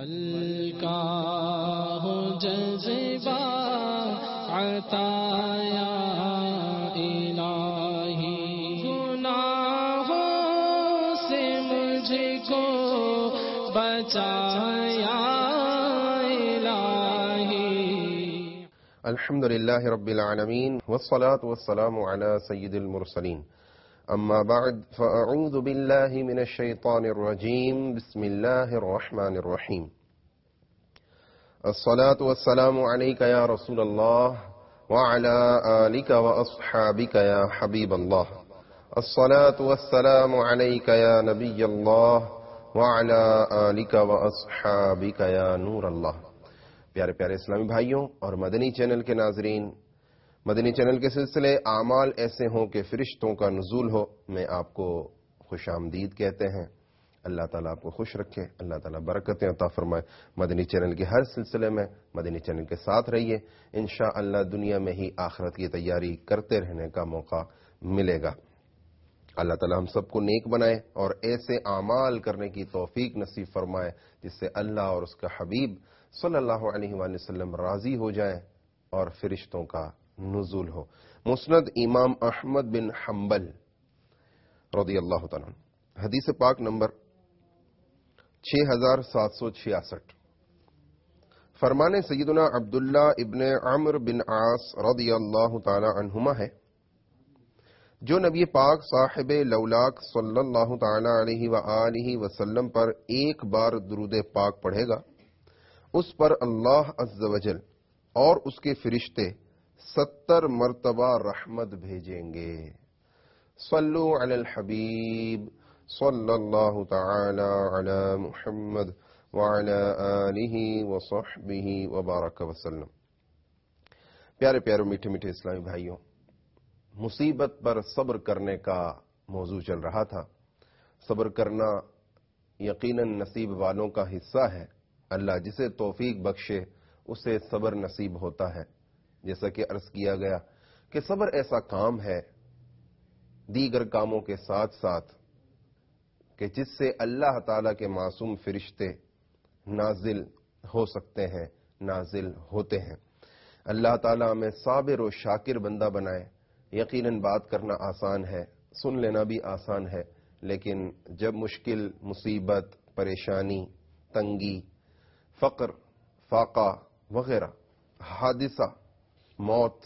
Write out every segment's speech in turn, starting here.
ہلکا ہو جذبہ عطا یا الہی، گناہوں سے مجھ کو بچایا الہی۔ الحمد للہ رب العالمین والصلاة والسلام على سید المرسلین، اما بعد فاعوذ باللہ من الشیطان الرجیم، بسم اللہ الرحمن الرحیم۔ الصلاة والسلام علیک یا رسول اللہ وعلى آلک واصحابک یا حبیب اللہ، الصلاة والسلام علیک یا نبی اللہ وعلى آلک واصحابک یا نور اللہ۔ پیارے پیارے اسلامی بھائیوں اور مدنی چینل کے ناظرین، مدنی چینل کے سلسلے اعمال ایسے ہوں کہ فرشتوں کا نزول ہو، میں آپ کو خوش آمدید کہتے ہیں۔ اللہ تعالیٰ آپ کو خوش رکھے، اللہ تعالیٰ برکتیں عطا فرمائے۔ مدنی چینل کے ہر سلسلے میں مدنی چینل کے ساتھ رہیے، انشاءاللہ دنیا میں ہی آخرت کی تیاری کرتے رہنے کا موقع ملے گا۔ اللہ تعالیٰ ہم سب کو نیک بنائے اور ایسے اعمال کرنے کی توفیق نصیب فرمائے جس سے اللہ اور اس کا حبیب صلی اللہ علیہ وآلہ وسلم راضی ہو جائیں اور فرشتوں کا نزول ہو۔ مسند امام احمد بن حنبل رضی اللہ تعالیٰ عنہ، حدیث پاک نمبر 6766، فرمان سیدنا عبداللہ ابن عمرو بن عاص رضی اللہ تعالی عنہما ہے، جو نبی پاک صاحب لولاک صلی اللہ تعالی علیہ وآلہ وسلم پر ایک بار درود پاک پڑھے گا، اس پر اللہ عز و جل اور اس کے فرشتے 70 مرتبہ رحمت بھیجیں گے۔ صلو علی الحبیب صلی اللہ تعالی علی محمد وعلی آلہ وصحبہ وبارک وسلم۔ پیارے پیارے میٹھے میٹھے اسلامی بھائیوں، مصیبت پر صبر کرنے کا موضوع چل رہا تھا۔ صبر کرنا یقیناً نصیب والوں کا حصہ ہے، اللہ جسے توفیق بخشے اسے صبر نصیب ہوتا ہے۔ جیسا کہ عرض کیا گیا کہ صبر ایسا کام ہے دیگر کاموں کے ساتھ ساتھ کہ جس سے اللہ تعالی کے معصوم فرشتے نازل ہو سکتے ہیں، نازل ہوتے ہیں۔ اللہ تعالی ہمیں صابر و شاکر بندہ بنائے۔ یقیناً بات کرنا آسان ہے، سن لینا بھی آسان ہے، لیکن جب مشکل، مصیبت، پریشانی، تنگی، فقر، فاقہ وغیرہ، حادثہ، موت،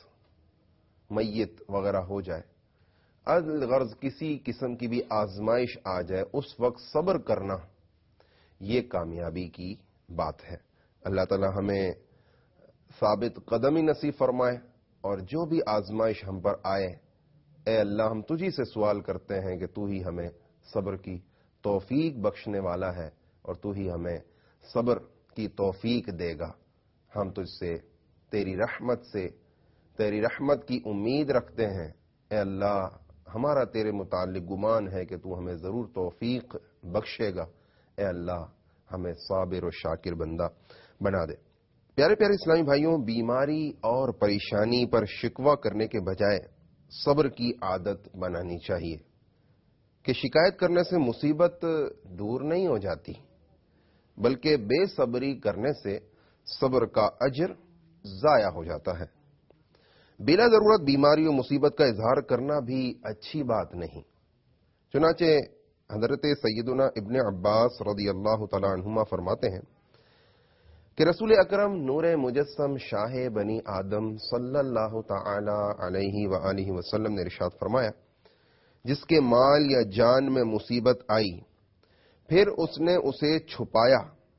میت وغیرہ ہو جائے، الغرض کسی قسم کی بھی آزمائش آ جائے، اس وقت صبر کرنا یہ کامیابی کی بات ہے۔ اللہ تعالی ہمیں ثابت قدمی نصیب فرمائے، اور جو بھی آزمائش ہم پر آئے، اے اللہ ہم تجھی سے سوال کرتے ہیں کہ تو ہی ہمیں صبر کی توفیق بخشنے والا ہے، اور تو ہی ہمیں صبر کی توفیق دے گا۔ ہم تجھ سے تیری رحمت سے، تیری رحمت کی امید رکھتے ہیں۔ اے اللہ ہمارا تیرے متعلق گمان ہے کہ تو ہمیں ضرور توفیق بخشے گا۔ اے اللہ ہمیں صابر و شاکر بندہ بنا دے۔ پیارے پیارے اسلامی بھائیوں، بیماری اور پریشانی پر شکوہ کرنے کے بجائے صبر کی عادت بنانی چاہیے کہ شکایت کرنے سے مصیبت دور نہیں ہو جاتی، بلکہ بے صبری کرنے سے صبر کا اجر ضائع ہو جاتا ہے۔ بلا ضرورت بیماری و مصیبت کا اظہار کرنا بھی اچھی بات نہیں۔ چنانچہ حضرت سیدنا ابن عباس رضی اللہ تعالی عنہما فرماتے ہیں کہ رسول اکرم نور مجسم شاہ بنی آدم صلی اللہ تعالی علیہ وآلہ وسلم نے ارشاد فرمایا، جس کے مال یا جان میں مصیبت آئی، پھر اس نے اسے چھپایا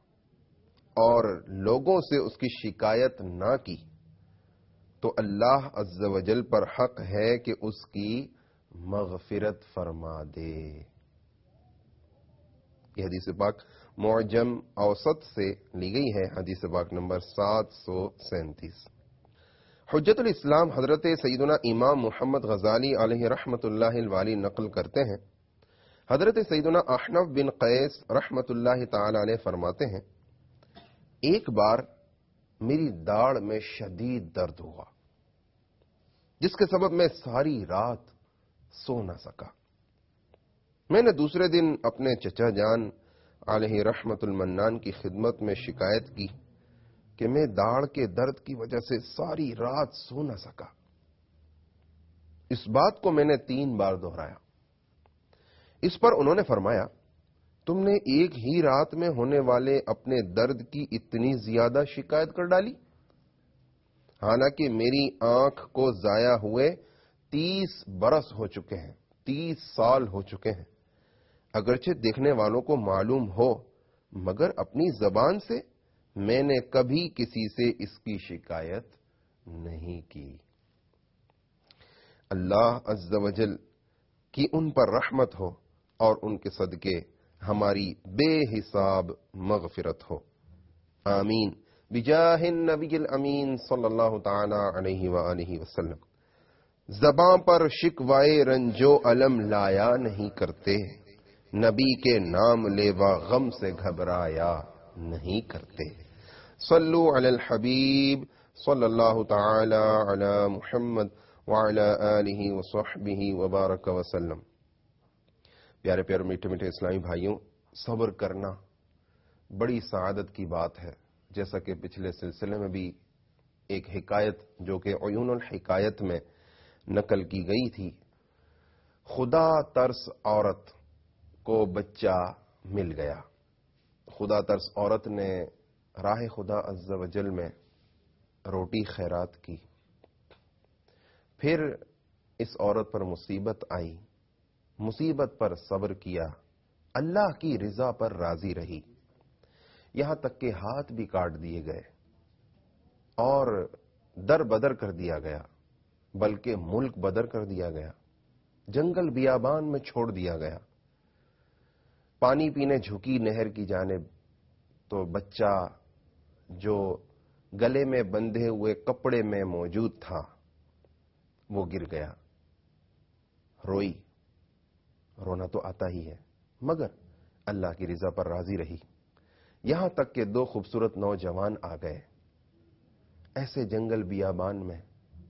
اور لوگوں سے اس کی شکایت نہ کی، تو اللہ عز و جل پر حق ہے کہ اس کی مغفرت فرما دے۔ یہ حدیث پاک معجم اوسط سے لی گئی ہے، حدیث پاک نمبر 737۔ حجت الاسلام حضرت سیدنا امام محمد غزالی علیہ رحمت اللہ الوالی نقل کرتے ہیں، حضرت سیدنا احنف بن قیس رحمت اللہ تعالی علیہ فرماتے ہیں، ایک بار میری داڑھ میں شدید درد ہوا، جس کے سبب میں ساری رات سو نہ سکا۔ میں نے دوسرے دن اپنے چچا جان علیہ رحمت المنان کی خدمت میں شکایت کی کہ میں داڑھ کے درد کی وجہ سے ساری رات سو نہ سکا۔ اس بات کو میں نے 3 بار دہرایا۔ اس پر انہوں نے فرمایا، تم نے ایک ہی رات میں ہونے والے اپنے درد کی اتنی زیادہ شکایت کر ڈالی، حالانکہ میری آنکھ کو ضائع ہوئے 30 برس ہو چکے ہیں، 30 سال ہو چکے ہیں، اگرچہ دیکھنے والوں کو معلوم ہو، مگر اپنی زبان سے میں نے کبھی کسی سے اس کی شکایت نہیں کی۔ اللہ عز و جل کی ان پر رحمت ہو اور ان کے صدقے ہماری بے حساب مغفرت ہو، آمین بجاہ النبی الامین صلی اللہ تعالی علیہ وآلہ وسلم۔ زباں پر شکوائے رنجو علم لایا نہیں کرتے، نبی کے نام لیوا غم سے گھبرایا نہیں کرتے۔ صلو علی الحبیب صلی اللہ تعالی علی محمد وعلی آلہ وصحبہ وبارک وسلم۔ پیارے پیارے میٹھے میٹھے اسلامی بھائیوں، صبر کرنا بڑی سعادت کی بات ہے۔ جیسا کہ پچھلے سلسلے میں بھی ایک حکایت جو کہ عیون الحکایت میں نقل کی گئی تھی، خدا ترس عورت کو بچہ مل گیا۔ خدا ترس عورت نے راہ خدا عز و جل میں روٹی خیرات کی، پھر اس عورت پر مصیبت آئی، مصیبت پر صبر کیا، اللہ کی رضا پر راضی رہی، یہاں تک کہ ہاتھ بھی کاٹ دیے گئے اور در بدر کر دیا گیا، بلکہ ملک بدر کر دیا گیا، جنگل بیابان میں چھوڑ دیا گیا۔ پانی پینے جھکی نہر کی جانب تو بچہ جو گلے میں بندھے ہوئے کپڑے میں موجود تھا وہ گر گیا، روئی، رونا تو آتا ہی ہے، مگر اللہ کی رضا پر راضی رہی، یہاں تک کہ 2 خوبصورت نوجوان آ گئے۔ ایسے جنگل بیابان میں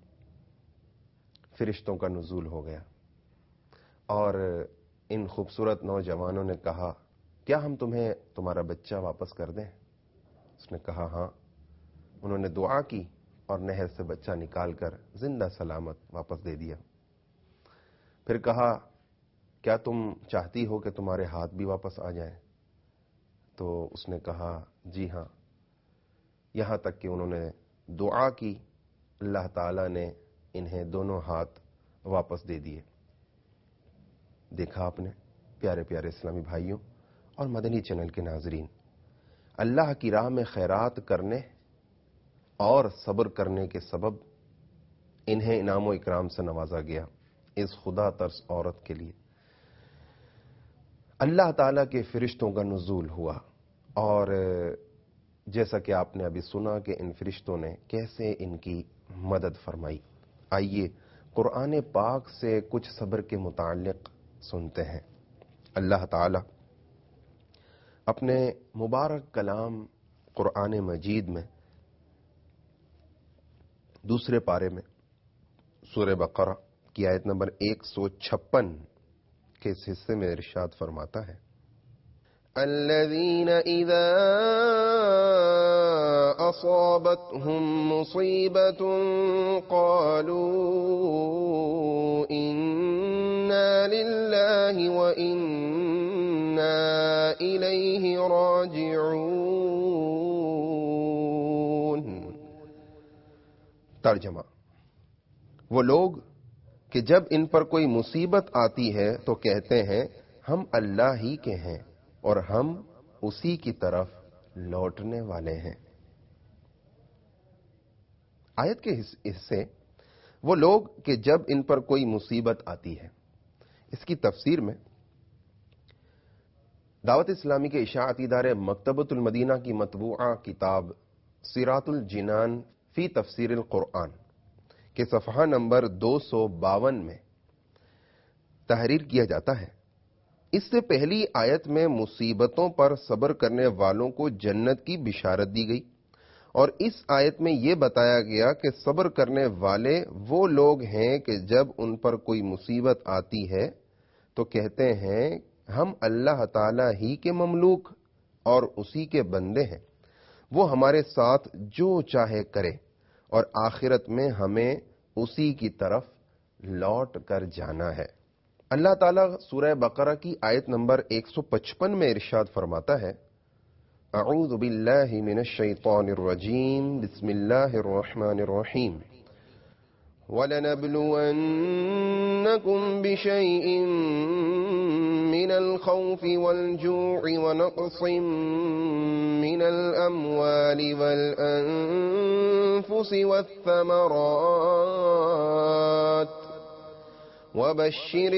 فرشتوں کا نزول ہو گیا اور ان خوبصورت نوجوانوں نے کہا، کیا ہم تمہیں تمہارا بچہ واپس کر دیں؟ اس نے کہا ہاں۔ انہوں نے دعا کی اور نہر سے بچہ نکال کر زندہ سلامت واپس دے دیا۔ پھر کہا، کیا تم چاہتی ہو کہ تمہارے ہاتھ بھی واپس آ جائیں؟ تو اس نے کہا جی ہاں۔ یہاں تک کہ انہوں نے دعا کی، اللہ تعالی نے انہیں دونوں ہاتھ واپس دے دیے۔ دیکھا آپ نے پیارے پیارے اسلامی بھائیوں اور مدنی چینل کے ناظرین، اللہ کی راہ میں خیرات کرنے اور صبر کرنے کے سبب انہیں انعام و اکرام سے نوازا گیا۔ اس خدا ترس عورت کے لیے اللہ تعالیٰ کے فرشتوں کا نزول ہوا، اور جیسا کہ آپ نے ابھی سنا کہ ان فرشتوں نے کیسے ان کی مدد فرمائی۔ آئیے قرآن پاک سے کچھ صبر کے متعلق سنتے ہیں۔ اللہ تعالیٰ اپنے مبارک کلام قرآن مجید میں دوسرے پارے میں سورہ بقرہ کی آیت نمبر 156 کے اس حصے میں ارشاد فرماتا ہے، الذین اذا اصابتهم مصیبت قالوا انا للہ وانا الیہ راجعون۔ ترجمہ، وہ لوگ کہ جب ان پر کوئی مصیبت آتی ہے تو کہتے ہیں ہم اللہ ہی کے ہیں اور ہم اسی کی طرف لوٹنے والے ہیں۔ آیت کے حصے وہ لوگ کہ جب ان پر کوئی مصیبت آتی ہے، اس کی تفسیر میں دعوت اسلامی کے اشاعتی ادارے مکتبۃ المدینہ کی مطبوعہ کتاب صراط الجنان فی تفسیر القرآن کے صفحہ نمبر 252 میں تحریر کیا جاتا ہے، اس سے پہلی آیت میں مصیبتوں پر صبر کرنے والوں کو جنت کی بشارت دی گئی، اور اس آیت میں یہ بتایا گیا کہ صبر کرنے والے وہ لوگ ہیں کہ جب ان پر کوئی مصیبت آتی ہے تو کہتے ہیں ہم اللہ تعالی ہی کے مملوک اور اسی کے بندے ہیں، وہ ہمارے ساتھ جو چاہے کرے اور آخرت میں ہمیں اسی کی طرف لوٹ کر جانا ہے۔ اللہ تعالیٰ سورہ بقرہ کی آیت نمبر 155 میں ارشاد فرماتا ہے، اعوذ باللہ من الشیطان الرجیم، بسم اللہ الرحمن الرحیم، وَلَنَبْلُوَنَّكُمْ بِشَيْءٍ مِّنَ الْخَوْفِ وَالْجُوعِ وَنَقْصٍ مِّنَ الْأَمْوَالِ وَالْأَنفُسِ وَالثَّمَرَاتِ وَبَشِّرِ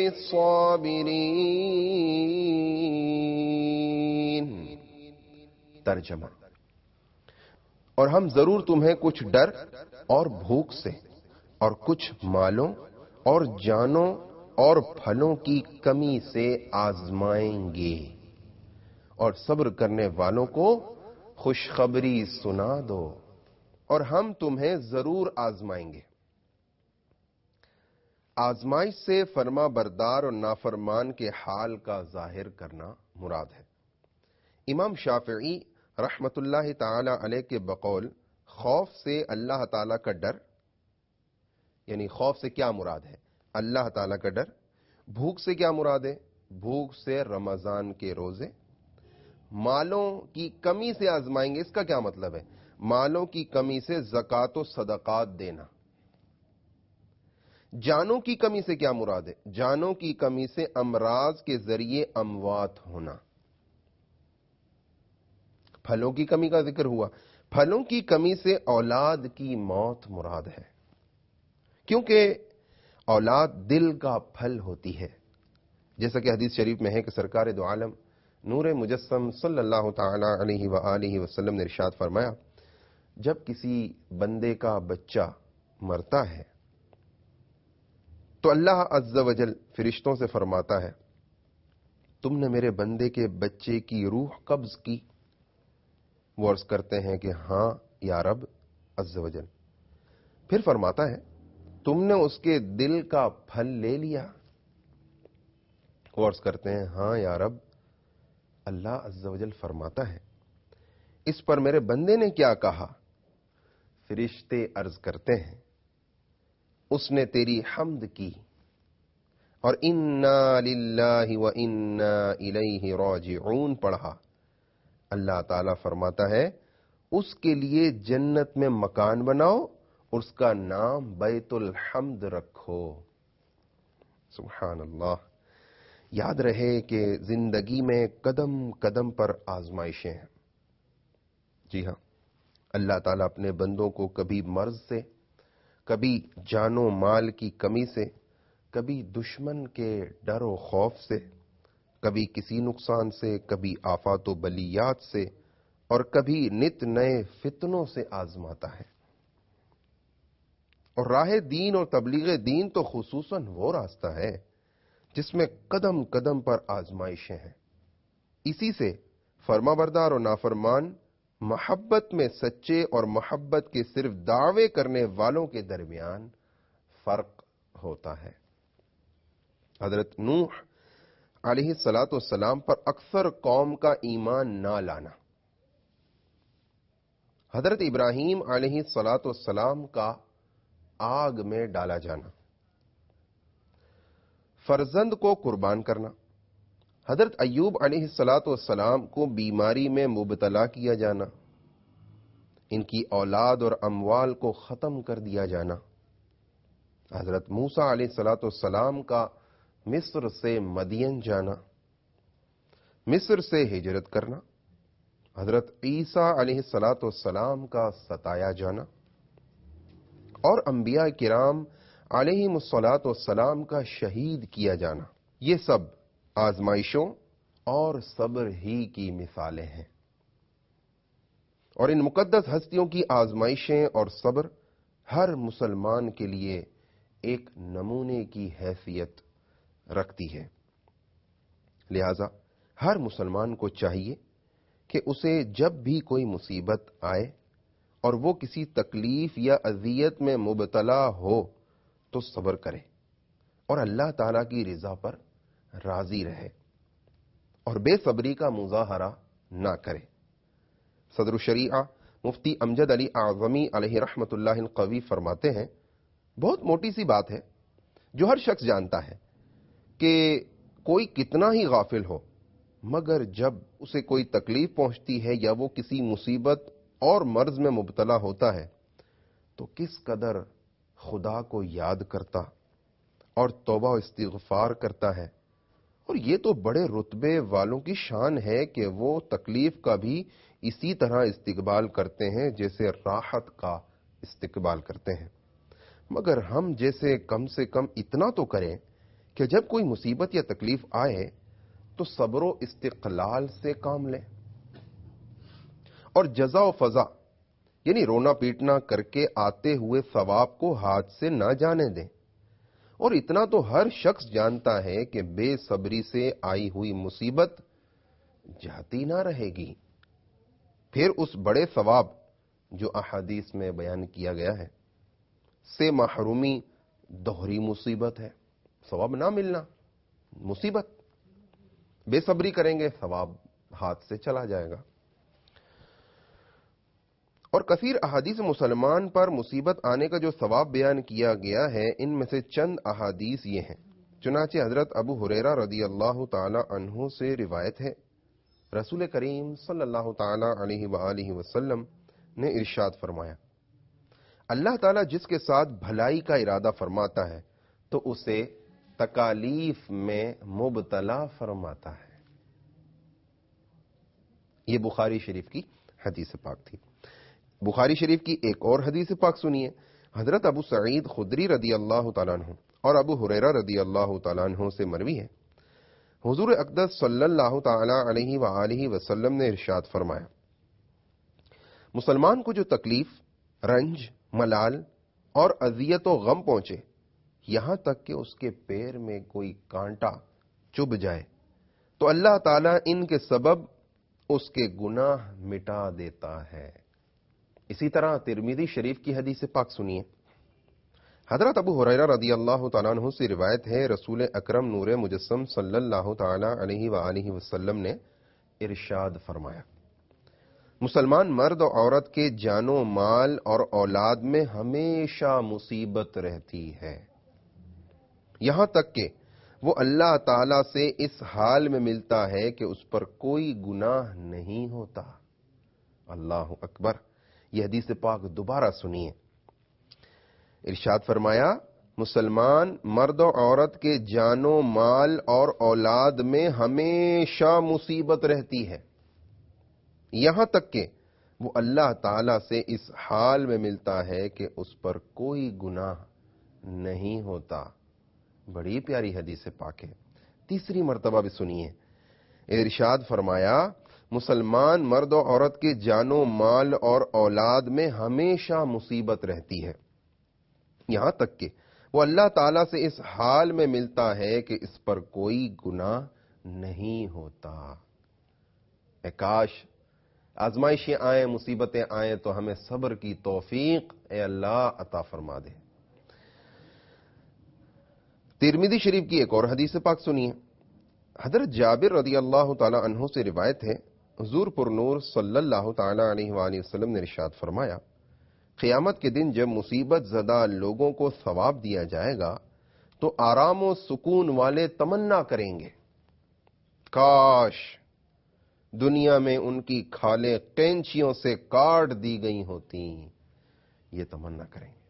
الصَّابِرِينَ۔ ترجمہ: اور ہم ضرور تمہیں کچھ ڈر اور بھوک سے اور کچھ مالوں اور جانوں اور پھلوں کی کمی سے آزمائیں گے، اور صبر کرنے والوں کو خوشخبری سنا دو، اور ہم تمہیں ضرور آزمائیں گے۔ آزمائش سے فرما بردار اور نافرمان کے حال کا ظاہر کرنا مراد ہے۔ امام شافعی رحمت اللہ تعالی علیہ کے بقول خوف سے اللہ تعالی کا ڈر، یعنی خوف سے کیا مراد ہے؟ اللہ تعالی کا ڈر۔ بھوک سے کیا مراد ہے؟ بھوک سے رمضان کے روزے۔ مالوں کی کمی سے آزمائیں گے، اس کا کیا مطلب ہے؟ مالوں کی کمی سے زکوٰۃ و صدقات دینا۔ جانوں کی کمی سے کیا مراد ہے؟ جانوں کی کمی سے امراض کے ذریعے اموات ہونا۔ پھلوں کی کمی کا ذکر ہوا، پھلوں کی کمی سے اولاد کی موت مراد ہے، کیونکہ اولاد دل کا پھل ہوتی ہے، جیسا کہ حدیث شریف میں ہے کہ سرکار دو عالم نور مجسم صلی اللہ تعالی علیہ وآلہ وسلم نے ارشاد فرمایا، جب کسی بندے کا بچہ مرتا ہے تو اللہ عز و جل فرشتوں سے فرماتا ہے، تم نے میرے بندے کے بچے کی روح قبض کی؟ وہ عرض کرتے ہیں کہ ہاں یا رب عز و جل۔ پھر فرماتا ہے، تم نے اس کے دل کا پھل لے لیا؟ وہ عرض کرتے ہیں ہاں یا رب۔ اللہ عز و جل فرماتا ہے، اس پر میرے بندے نے کیا کہا؟ فرشتے عرض کرتے ہیں، اس نے تیری حمد کی اور انا للہ و انا الیہ راجعون پڑھا۔ اللہ تعالیٰ فرماتا ہے، اس کے لیے جنت میں مکان بناؤ اور اس کا نام بیت الحمد رکھو۔ سبحان اللہ۔ یاد رہے کہ زندگی میں قدم قدم پر آزمائشیں ہیں۔ جی ہاں، اللہ تعالیٰ اپنے بندوں کو کبھی مرض سے، کبھی جان و مال کی کمی سے، کبھی دشمن کے ڈر و خوف سے، کبھی کسی نقصان سے، کبھی آفات و بلیات سے، اور کبھی نت نئے فتنوں سے آزماتا ہے۔ اور راہ دین اور تبلیغ دین تو خصوصاً وہ راستہ ہے جس میں قدم قدم پر آزمائشیں ہیں۔ اسی سے فرما بردار اور نافرمان محبت میں سچے اور محبت کے صرف دعوے کرنے والوں کے درمیان فرق ہوتا ہے۔ حضرت نوح علیہ الصلاۃ والسلام پر اکثر قوم کا ایمان نہ لانا، حضرت ابراہیم علیہ الصلاۃ والسلام کا آگ میں ڈالا جانا، فرزند کو قربان کرنا، حضرت ایوب علیہ الصلاۃ والسلام کو بیماری میں مبتلا کیا جانا، ان کی اولاد اور اموال کو ختم کر دیا جانا، حضرت موسیٰ علیہ الصلاۃ والسلام کا مصر سے مدین جانا، مصر سے ہجرت کرنا، حضرت عیسیٰ علیہ الصلاۃ والسلام کا ستایا جانا، اور انبیاء کرام علیہم الصلاۃ والسلام کا شہید کیا جانا، یہ سب آزمائشوں اور صبر ہی کی مثالیں ہیں۔ اور ان مقدس ہستیوں کی آزمائشیں اور صبر ہر مسلمان کے لیے ایک نمونے کی حیثیت رکھتی ہے۔ لہذا ہر مسلمان کو چاہیے کہ اسے جب بھی کوئی مصیبت آئے اور وہ کسی تکلیف یا اذیت میں مبتلا ہو تو صبر کرے اور اللہ تعالیٰ کی رضا پر راضی رہے، اور بے صبری کا مظاہرہ نہ کرے۔ صدر الشریعہ مفتی امجد علی اعظمی علیہ رحمت اللہ القوی فرماتے ہیں، بہت موٹی سی بات ہے جو ہر شخص جانتا ہے کہ کوئی کتنا ہی غافل ہو، مگر جب اسے کوئی تکلیف پہنچتی ہے یا وہ کسی مصیبت اور مرض میں مبتلا ہوتا ہے تو کس قدر خدا کو یاد کرتا اور توبہ و استغفار کرتا ہے۔ اور یہ تو بڑے رتبے والوں کی شان ہے کہ وہ تکلیف کا بھی اسی طرح استقبال کرتے ہیں جیسے راحت کا استقبال کرتے ہیں، مگر ہم جیسے کم سے کم اتنا تو کریں کہ جب کوئی مصیبت یا تکلیف آئے تو صبر و استقلال سے کام لیں اور جزا و فضا یعنی رونا پیٹنا کر کے آتے ہوئے ثواب کو ہاتھ سے نہ جانے دیں۔ اور اتنا تو ہر شخص جانتا ہے کہ بے صبری سے آئی ہوئی مصیبت جاتی نہ رہے گی، پھر اس بڑے ثواب جو احادیث میں بیان کیا گیا ہے سے محرومی دوہری مصیبت ہے۔ ثواب نہ ملنا مصیبت، بے صبری کریں گے ثواب ہاتھ سے چلا جائے گا۔ اور کثیر احادیث مسلمان پر مصیبت آنے کا جو ثواب بیان کیا گیا ہے، ان میں سے چند احادیث یہ ہیں۔ چنانچہ حضرت ابو ہریرہ رضی اللہ تعالی عنہ سے روایت ہے، رسول کریم صلی اللہ تعالی علیہ وآلہ وسلم نے ارشاد فرمایا، اللہ تعالیٰ جس کے ساتھ بھلائی کا ارادہ فرماتا ہے تو اسے تکالیف میں مبتلا فرماتا ہے۔ یہ بخاری شریف کی حدیث پاک تھی۔ بخاری شریف کی ایک اور حدیث پاک سنیے، حضرت ابو سعید خدری رضی اللہ تعالیٰ عنہ اور ابو ہریرہ رضی اللہ تعالیٰ عنہ سے مروی ہے، حضور اقدس صلی اللہ تعالی علیہ وآلہ وسلم نے ارشاد فرمایا، مسلمان کو جو تکلیف، رنج، ملال اور اذیت و غم پہنچے، یہاں تک کہ اس کے پیر میں کوئی کانٹا چبھ جائے، تو اللہ تعالیٰ ان کے سبب اس کے گناہ مٹا دیتا ہے۔ اسی طرح ترمذی شریف کی حدیث پاک سنیے، حضرت ابو ہریرہ رضی اللہ تعالیٰ عنہ سے روایت ہے، رسول اکرم نور مجسم صلی اللہ تعالی علیہ وآلہ وسلم نے ارشاد فرمایا، مسلمان مرد و عورت کے جان و مال اور اولاد میں ہمیشہ مصیبت رہتی ہے، یہاں تک کہ وہ اللہ تعالی سے اس حال میں ملتا ہے کہ اس پر کوئی گناہ نہیں ہوتا۔ اللہ اکبر۔ یہ حدیث پاک دوبارہ سنیے، ارشاد فرمایا، مسلمان مرد و عورت کے جان و مال اور اولاد میں ہمیشہ مصیبت رہتی ہے، یہاں تک کہ وہ اللہ تعالی سے اس حال میں ملتا ہے کہ اس پر کوئی گناہ نہیں ہوتا۔ بڑی پیاری حدیث پاک ہے۔ تیسری مرتبہ بھی سنیے، ارشاد فرمایا، مسلمان مرد و عورت کے جان و مال اور اولاد میں ہمیشہ مصیبت رہتی ہے، یہاں تک کہ وہ اللہ تعالیٰ سے اس حال میں ملتا ہے کہ اس پر کوئی گناہ نہیں ہوتا۔ اے کاش آزمائشیں آئیں، مصیبتیں آئیں تو ہمیں صبر کی توفیق اے اللہ عطا فرما دے۔ ترمذی شریف کی ایک اور حدیث پاک سنیے، حضرت جابر رضی اللہ تعالی عنہ سے روایت ہے، حضور پر نور صلی اللہ تعالی علیہ وآلہ وسلم نے ارشاد فرمایا، قیامت کے دن جب مصیبت زدہ لوگوں کو ثواب دیا جائے گا تو آرام و سکون والے تمنا کریں گے، کاش دنیا میں ان کی کھالیں قینچیوں سے کاٹ دی گئی ہوتی، یہ تمنا کریں گے۔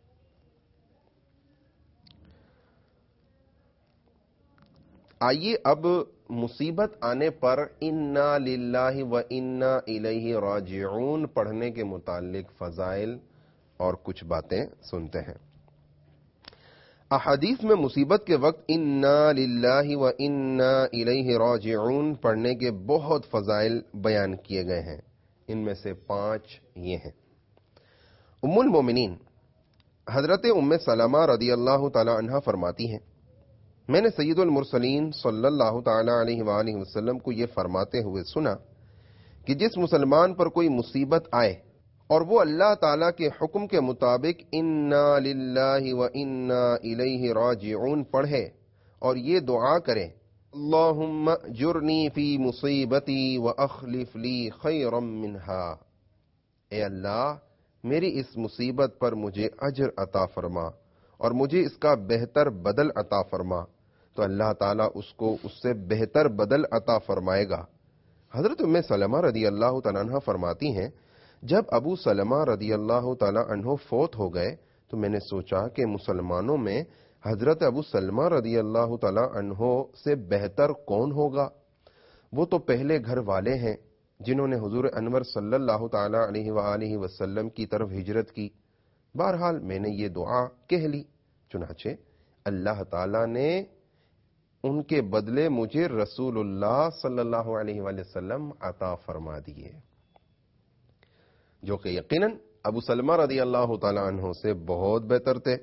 آئیے اب مصیبت آنے پر انا للہ و انا الیہ راجعون پڑھنے کے متعلق فضائل اور کچھ باتیں سنتے ہیں۔ احادیث میں مصیبت کے وقت انا للہ و انا الیہ راجعون پڑھنے کے بہت فضائل بیان کیے گئے ہیں، ان میں سے 5 یہ ہیں۔ ام المومنین حضرت ام سلمہ رضی اللہ تعالی عنہا فرماتی ہیں، میں نے سید المرسلین صلی اللہ تعالی علیہ وآلہ وسلم کو یہ فرماتے ہوئے سنا کہ جس مسلمان پر کوئی مصیبت آئے اور وہ اللہ تعالیٰ کے حکم کے مطابق انا للہ و انا الیہ راجعون پڑھے اور یہ دعا کرے، اللہم اجرنی فی مصیبتی واخلف لی خیرا منہا، اے اللہ میری اس مصیبت پر مجھے اجر عطا فرما اور مجھے اس کا بہتر بدل عطا فرما، تو اللہ تعالیٰ اس کو اس سے بہتر بدل عطا فرمائے گا۔ حضرت ام سلمہ رضی اللہ تعالیٰ عنہ فرماتی ہیں، جب ابو سلمہ رضی اللہ تعالیٰ عنہ فوت ہو گئے تو میں نے سوچا کہ مسلمانوں میں حضرت ابو سلمہ رضی اللہ تعالیٰ عنہ سے بہتر کون ہوگا؟ وہ تو پہلے گھر والے ہیں جنہوں نے حضور انور صلی اللہ تعالیٰ علیہ وآلہ وسلم کی طرف ہجرت کی۔ بہرحال میں نے یہ دعا کہہ لی، چنانچہ اللہ تعالیٰ نے ان کے بدلے مجھے رسول اللہ صلی اللہ علیہ وآلہ وسلم عطا فرما دیے، جو کہ یقیناً ابو سلمہ رضی اللہ تعالیٰ عنہ سے بہت بہتر تھے،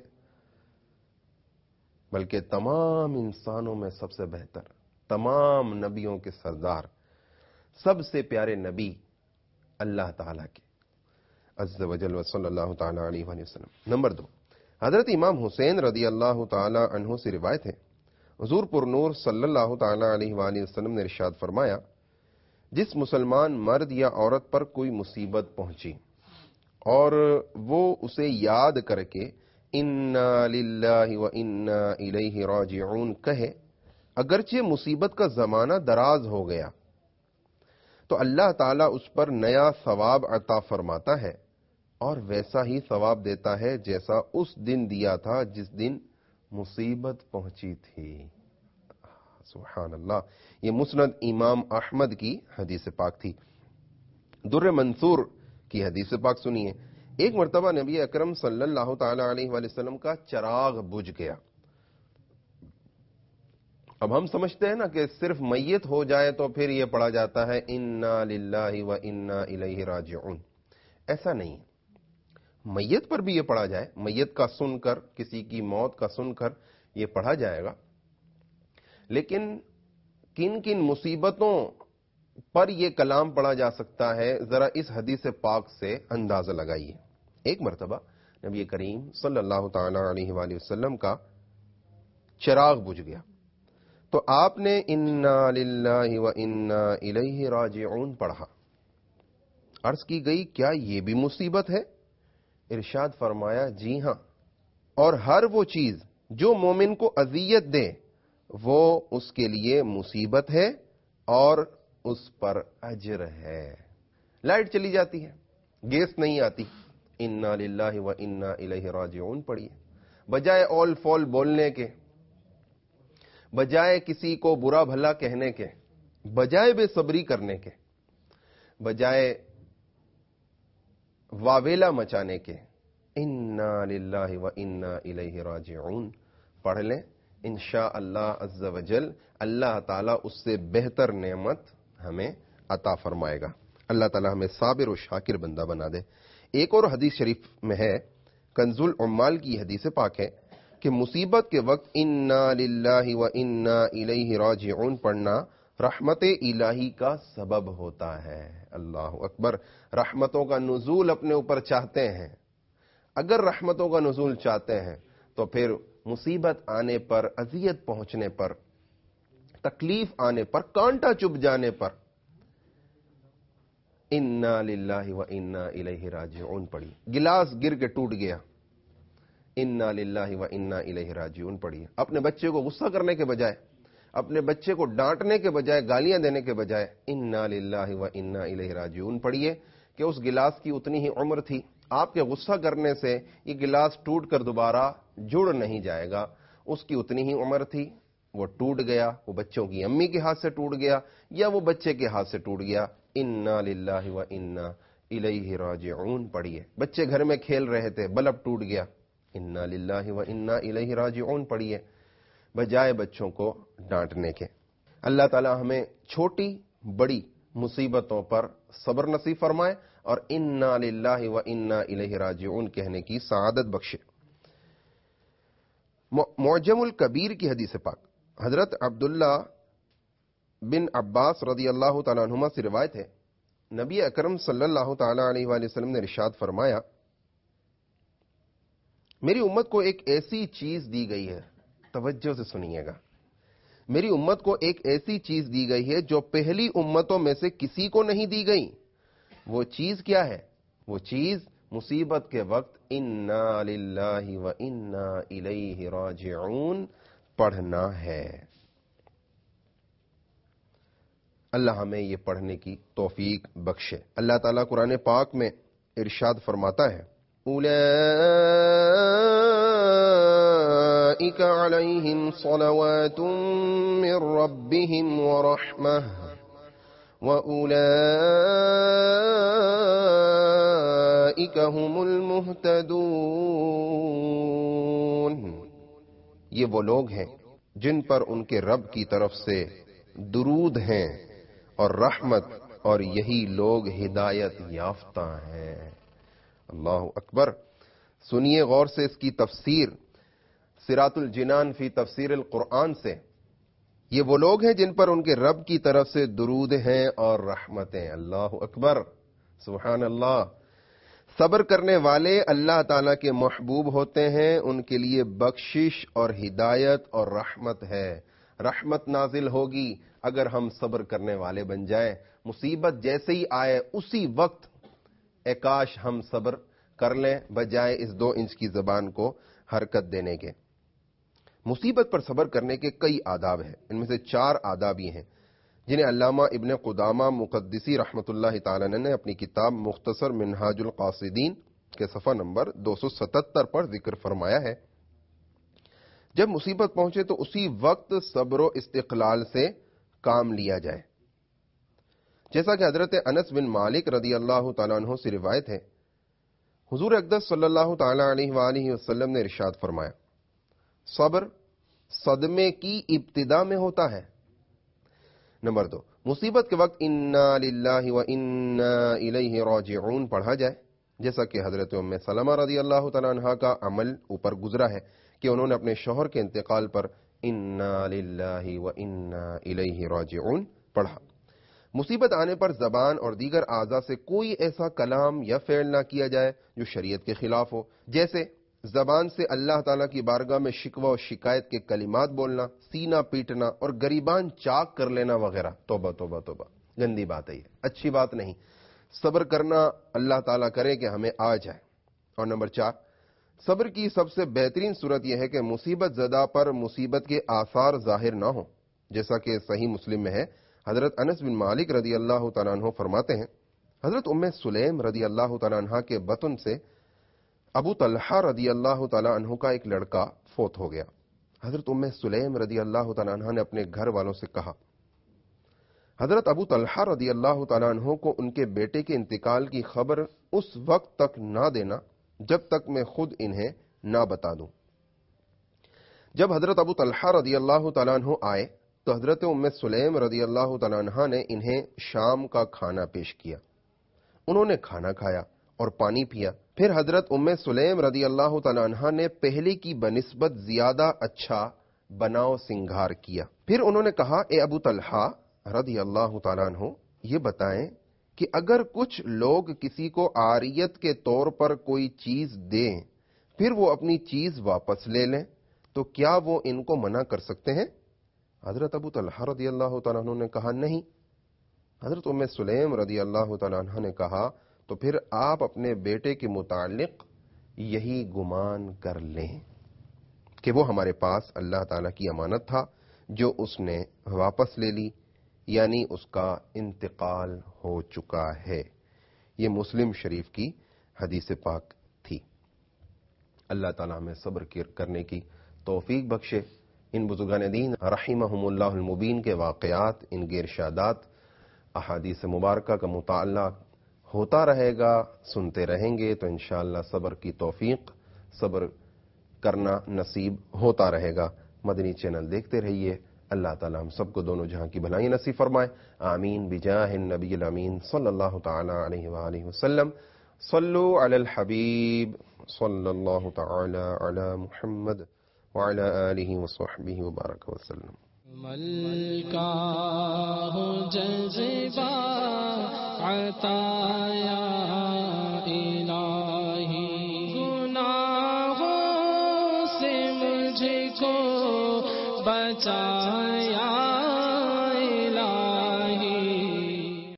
بلکہ تمام انسانوں میں سب سے بہتر، تمام نبیوں کے سردار، سب سے پیارے نبی اللہ تعالیٰ کے عز و جل و صلی اللہ تعالیٰ علیہ وآلہ وسلم۔ نمبر 2، حضرت امام حسین رضی اللہ تعالیٰ عنہ سے روایت ہے، حضور پر نور صلی اللہ تعالیٰ علیہ وآلہ وسلم نے ارشاد فرمایا، جس مسلمان مرد یا عورت پر کوئی مصیبت پہنچی اور وہ اسے یاد کر کے انا للہ و انا الیہ راجعون کہے، اگرچہ مصیبت کا زمانہ دراز ہو گیا تو اللہ تعالیٰ اس پر نیا ثواب عطا فرماتا ہے اور ویسا ہی ثواب دیتا ہے جیسا اس دن دیا تھا جس دن مصیبت پہنچی تھی۔ سبحان اللہ، یہ مسند امام احمد کی حدیث پاک تھی۔ در منصور کی حدیث پاک سنیے، ایک مرتبہ نبی اکرم صلی اللہ تعالی علیہ وآلہ وسلم کا چراغ بجھ گیا۔ اب ہم سمجھتے ہیں نا کہ صرف میت ہو جائے تو پھر یہ پڑھا جاتا ہے انا للہ و انا الیہ راجعون، ایسا نہیں، میت پر بھی یہ پڑھا جائے، میت کا سن کر، کسی کی موت کا سن کر یہ پڑھا جائے گا، لیکن کن کن مصیبتوں پر یہ کلام پڑھا جا سکتا ہے، ذرا اس حدیث پاک سے اندازہ لگائیے۔ ایک مرتبہ نبی کریم صلی اللہ تعالی علیہ وآلہ وسلم کا چراغ بجھ گیا تو آپ نے انا للہ و انا الیہ راجعون پڑھا۔ عرض کی گئی، کیا یہ بھی مصیبت ہے؟ ارشاد فرمایا، جی ہاں، اور ہر وہ چیز جو مومن کو اذیت دے وہ اس کے لیے مصیبت ہے اور اس پر اجر ہے۔ لائٹ چلی جاتی ہے، گیس نہیں آتی، انا للہ و انا الیہ راجعون پڑھیے، بجائے اول فول بولنے کے، بجائے کسی کو برا بھلا کہنے کے، بجائے بے صبری کرنے کے، بجائے واویلا مچانے کے، انا للہ و انا الیہ راجعون پڑھ لیں، انشاءاللہ عز و جل اللہ تعالیٰ اس سے بہتر نعمت ہمیں عطا فرمائے گا۔ اللہ تعالیٰ ہمیں صابر و شاکر بندہ بنا دے۔ ایک اور حدیث شریف میں ہے، کنز العمال کی حدیث پاک ہے کہ مصیبت کے وقت انا للہ و انا الیہ راجعون پڑھنا رحمت الہی کا سبب ہوتا ہے۔ اللہ اکبر، رحمتوں کا نزول اپنے اوپر چاہتے ہیں، اگر رحمتوں کا نزول چاہتے ہیں تو پھر مصیبت آنے پر، اذیت پہنچنے پر، تکلیف آنے پر، کانٹا چبھ جانے پر انا للہ و انا الیہ راجعون پڑھی۔ گلاس گر کے ٹوٹ گیا، انا للہ و انا الیہ راجعون پڑھیے۔ اپنے بچے کو غصہ کرنے کے بجائے، اپنے بچے کو ڈانٹنے کے بجائے، گالیاں دینے کے بجائے انا للہ و انا الیہ راجعون پڑھیے کہ اس گلاس کی اتنی ہی عمر تھی، آپ کے غصہ کرنے سے یہ گلاس ٹوٹ کر دوبارہ جڑ نہیں جائے گا، اس کی اتنی ہی عمر تھی، وہ ٹوٹ گیا، وہ بچوں کی امی کے ہاتھ سے ٹوٹ گیا یا وہ بچے کے ہاتھ سے ٹوٹ گیا، انا للہ و انا الیہ راجعون پڑھیے۔ بچے گھر میں کھیل رہے تھے، بلب ٹوٹ گیا، انا للہ و انا الیہ راجعون پڑھیے، بجائے بچوں کو ڈانٹنے کے۔ اللہ تعالی ہمیں چھوٹی بڑی مصیبتوں پر صبر نصیب فرمائے اور انا للہ و انا الیہ راجعون کہنے کی سعادت بخشے۔ معجم الکبیر کی حدیث پاک، حضرت عبداللہ بن عباس رضی اللہ تعالیٰ عنہما سے روایت ہے، نبی اکرم صلی اللہ تعالیٰ علیہ وآلہ وسلم نے ارشاد فرمایا، میری امت کو ایک ایسی چیز دی گئی ہے، توجہ سے سنیے گا، میری امت کو ایک ایسی چیز دی گئی ہے جو پہلی امتوں میں سے کسی کو نہیں دی گئی. وہ چیز کیا ہے؟ وہ چیز مصیبت کے وقت انا للہ و انا الیہ راجعون پڑھنا ہے. اللہ ہمیں یہ پڑھنے کی توفیق بخشے. اللہ تعالیٰ قرآن پاک میں ارشاد فرماتا ہے اولئک علیہم صلوات من ربہم ورحمہ وَأُولَئِكَ هُمُ الْمُهْتَدُونَ. یہ وہ لوگ ہیں جن پر ان کے رب کی طرف سے درود ہیں اور رحمت، اور یہی لوگ ہدایت یافتہ ہیں. اللہ اکبر. سنیے غور سے اس کی تفسیر صراط الجنان فی تفسیر القرآن سے. یہ وہ لوگ ہیں جن پر ان کے رب کی طرف سے درود ہیں اور رحمتیں. اللہ اکبر، سبحان اللہ. صبر کرنے والے اللہ تعالیٰ کے محبوب ہوتے ہیں، ان کے لیے بخشش اور ہدایت اور رحمت ہے. رحمت نازل ہوگی اگر ہم صبر کرنے والے بن جائیں. مصیبت جیسے ہی آئے اسی وقت اے کاش ہم صبر کر لیں بجائے اس 2 انچ کی زبان کو حرکت دینے کے. مصیبت پر صبر کرنے کے کئی آداب ہیں. ان میں سے 4 آداب یہ ہیں جنہیں علامہ ابن قدامہ مقدسی رحمۃ اللہ تعالی نے اپنی کتاب مختصر منہاج القاصدین کے صفحہ نمبر 277 پر ذکر فرمایا ہے. جب مصیبت پہنچے تو اسی وقت صبر و استقلال سے کام لیا جائے. جیسا کہ حضرت انس بن مالک رضی اللہ تعالیٰ عنہ سے روایت ہے، حضور اقدس صلی اللہ تعالی علیہ وآلہ وسلم نے ارشاد فرمایا صبر صدمے کی ابتدا میں ہوتا ہے. نمبر 2، مصیبت کے وقت انا للہ و انا الیہ راجعون پڑھا جائے، جیسا کہ حضرت ام سلمہ رضی اللہ تعالیٰ عنہ کا عمل اوپر گزرا ہے کہ انہوں نے اپنے شوہر کے انتقال پر انا للہ و انا الیہ راجعون پڑھا. مصیبت آنے پر زبان اور دیگر اعضاء سے کوئی ایسا کلام یا فعل نہ کیا جائے جو شریعت کے خلاف ہو، جیسے زبان سے اللہ تعالیٰ کی بارگاہ میں شکوہ و شکایت کے کلمات بولنا، سینہ پیٹنا اور گریبان چاک کر لینا وغیرہ. توبہ توبہ توبہ، گندی بات ہے، یہ اچھی بات نہیں. صبر کرنا اللہ تعالیٰ کرے کہ ہمیں آ جائے. اور نمبر 4، صبر کی سب سے بہترین صورت یہ ہے کہ مصیبت زدہ پر مصیبت کے آثار ظاہر نہ ہوں، جیسا کہ صحیح مسلم میں ہے. حضرت انس بن مالک رضی اللہ تعالیٰ عنہ فرماتے ہیں حضرت ام سلیم رضی اللہ تعالیٰ عنہ کے بطن سے ابو طلحہ رضی اللہ تعالیٰ عنہ کا ایک لڑکا فوت ہو گیا. حضرت ام سلیم رضی اللہ تعالیٰ عنہ نے اپنے گھر والوں سے کہا حضرت ابو طلحہ رضی اللہ تعالیٰ عنہ کو ان کے بیٹے کے انتقال کی خبر اس وقت تک نہ دینا جب تک میں خود انہیں نہ بتا دوں. جب حضرت ابو طلحہ رضی اللہ تعالیٰ عنہ آئے تو حضرت ام سلیم رضی اللہ تعالیٰ عنہ نے انہیں شام کا کھانا پیش کیا. انہوں نے کھانا کھایا اور پانی پیا. پھر حضرت ام سلیم رضی اللہ تعالیٰ عنہ نے پہلے کی بنسبت زیادہ اچھا بناؤ سنگھار کیا. پھر انہوں نے کہا اے ابو طلحہ رضی اللہ تعالیٰ عنہ، یہ بتائیں کہ اگر کچھ لوگ کسی کو عاریت کے طور پر کوئی چیز دیں پھر وہ اپنی چیز واپس لے لیں تو کیا وہ ان کو منع کر سکتے ہیں؟ حضرت ابو طلحہ رضی اللہ تعالیٰ عنہ نے کہا نہیں. حضرت ام سلیم رضی اللہ تعالیٰ عنہ نے کہا تو پھر آپ اپنے بیٹے کے متعلق یہی گمان کر لیں کہ وہ ہمارے پاس اللہ تعالیٰ کی امانت تھا جو اس نے واپس لے لی، یعنی اس کا انتقال ہو چکا ہے. یہ مسلم شریف کی حدیث پاک تھی. اللہ تعالیٰ ہمیں صبر کرنے کی توفیق بخشے. ان بزرگان دین رحمہم اللہ المبین کے واقعات، ان کے ارشادات، احادیث مبارکہ کا مطالعہ ہوتا رہے گا، سنتے رہیں گے تو انشاءاللہ صبر کی توفیق، صبر کرنا نصیب ہوتا رہے گا. مدنی چینل دیکھتے رہیے. اللہ تعالی ہم سب کو دونوں جہاں کی بھلائی نصیب فرمائے. آمین بجاہ النبی الامین صلی اللہ تعالی علیہ وآلہ وسلم. صلو علی الحبیب صلی اللہ تعالی علی محمد وعلی آلہ وصحبہ وبارک وسلم. ملکہ ہو جذبہ عطایا